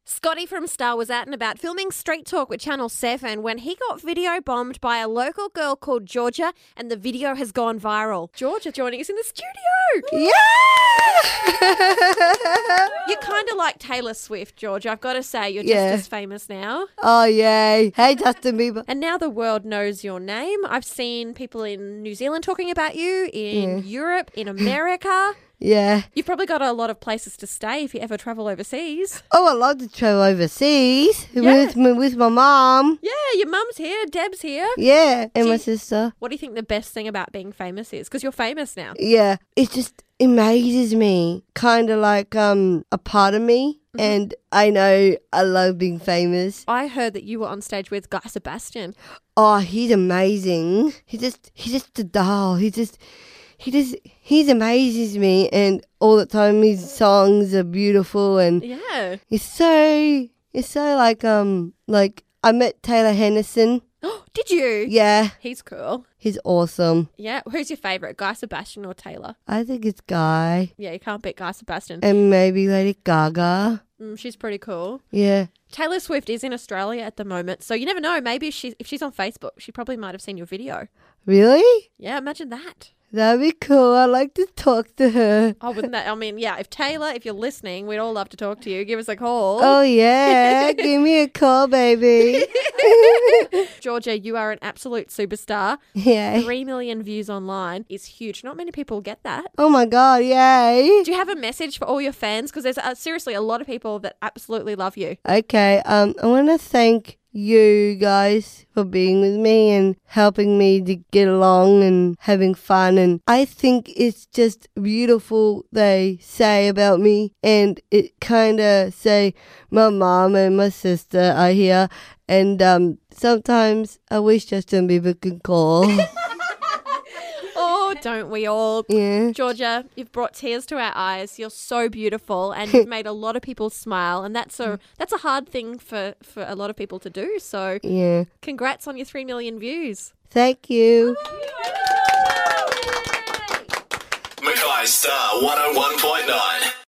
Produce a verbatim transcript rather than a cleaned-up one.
Scotty from Star was out and about filming Street Talk with Channel seven when he got video bombed by a local girl called Georgia, and the video has gone viral. Georgia joining us in the studio. Yeah! You're kind of like Taylor Swift, Georgia. I've got to say, you're Yeah. just as famous now. Oh, yay. Hey, Justin Bieber. And now the world knows your name. I've seen people in New Zealand talking about you, in Yeah. Europe, in America. Yeah. You've probably got a lot of places to stay if you ever travel overseas. Oh, I love to travel overseas Yeah. with, my, with my mom. Yeah, your mum's here, Deb's here. Yeah, and Do my you- sister. What do you think the best thing about being famous is? Because you're famous now. Yeah, it just amazes me. Kind of like um a part of me. Mm-hmm. And I know I love being famous. I heard that you were on stage with Guy Sebastian. Oh, he's amazing. He just, he's just a doll. He just, he just, he amazes me. And all the time his songs are beautiful. And Yeah. he's so, he's so like, um, like I met Taylor Henderson. Oh, did you? Yeah, He's cool. he's awesome. Yeah. Who's your favourite, Guy Sebastian or Taylor? I think it's Guy. Yeah, you can't beat Guy Sebastian. And maybe Lady Gaga. Mm, she's pretty cool. Yeah. Taylor Swift is in Australia at the moment, so you never know. Maybe if, she, if she's on Facebook, she probably might have seen your video. Really? Yeah, imagine that. That'd be cool. I'd like to talk to her. Oh, wouldn't that? I mean, yeah, if Taylor, if you're listening, we'd all love to talk to you. Give us a call. Oh, yeah. Give me a call, baby. Georgia, you are an absolute superstar. Yeah. Three million views online is huge. Not many people get that. Oh, my God. Yay. Do you have a message for all your fans? Because there's uh, seriously a lot of people that absolutely love you. Okay. Um, I want to thank you guys for being with me and helping me to get along and having fun. And I think it's just beautiful they say about me, and it kind of say my mom and my sister are here, and um sometimes I wish Justin Bieber could call. Oh, don't we all? Yeah. Georgia, you've brought tears to our eyes. You're so beautiful, and you've made a lot of people smile, and that's a that's a hard thing for, for a lot of people to do. So, Yeah. congrats on your three million views. Thank you. Mackay Star one oh one point nine.